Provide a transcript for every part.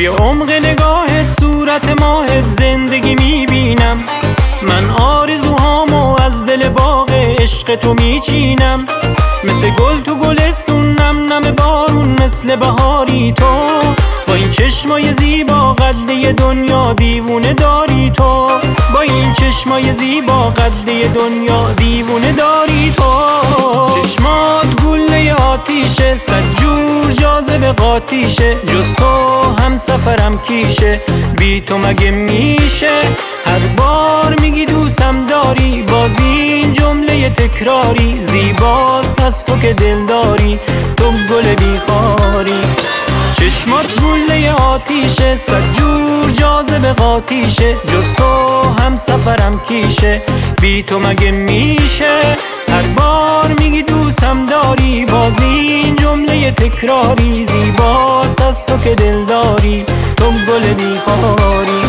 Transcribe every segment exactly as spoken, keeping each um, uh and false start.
توی عمق نگاهت صورت ماهت زندگی میبینم. من آرزوهامو از دل باغ عشق تو میچینم. مثل گل تو گلستون، نم نم بارون مثل بهاری تو. با این چشمای زیبا قده دنیا دیوونه داری تو. با این چشمای زیبا قده دنیا دیوونه داری تو. چشمات گله آتیشه، صد جور جاذبه قاطیشه. جز تو هم سفرم کیشه، بی تو مگه میشه؟ هر بار میگی دوستم داری، باز این جمله تکراری. زیباست از تو که دل داری، تو گل بیخاری. چشمات گله آتیشه، صد جور جاذبه قاطیشه. جز تو هم سفرم کیشه، بی تو مگه میشه؟ هر بار میگی دوستم داری، باز این جمله تکراری. زیباست از تو که دل داری، تو گل بیخاری.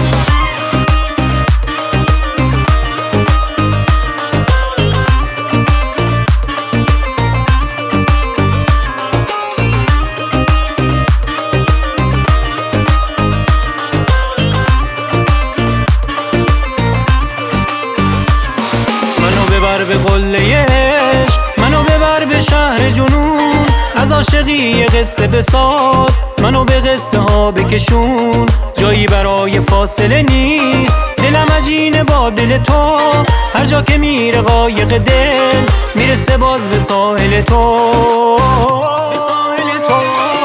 به قله عشق منو ببر به شهر جنون. از عاشقی یه قصه بساز، منو به قصه ها بکشون. جایی برای فاصله نیست، دلم عجینه با دل تو. هر جا که میره قایق دل، میرسه باز به ساحل تو. به ساحل تو.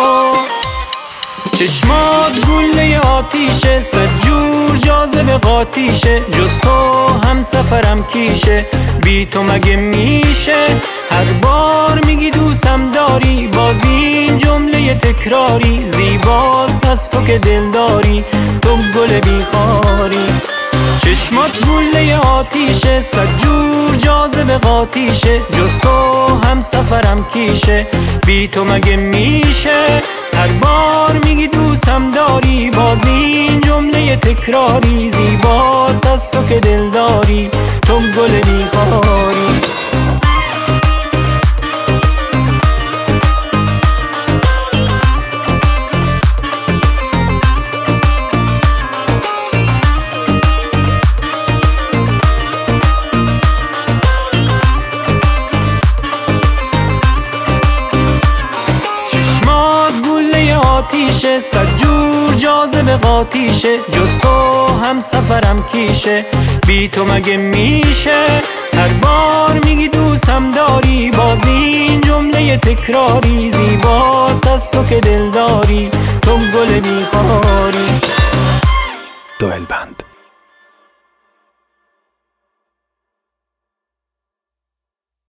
چشمات گله آتیشه، صد جور جاذبه قاطیشه. جز تو هم سفرم کیشه، بی تو مگه میشه؟ هر بار میگی دوستم داری، باز این جمله تکراری. زیباست از تو که دل داری، تو گل بیخاری. چشمات گله آتیشه، صد جور جاذبه قاطیشه. جز تو هم سفرم کیشه، بی تو مگه میشه؟ هر بار میگی دوستم داری، باز این جمله تکراری. زیباست از تو که دل داری، تو گل بیخاری. آتیشه، صد جور جاذبه قاطیشه. جز تو هم سفرم کیشه، بی تو مگه میشه؟ هر بار میگی دوستم داری، باز این جمله تکراری. زیباست از تو که دل داری، تو گل بیخاری. دوئل بند.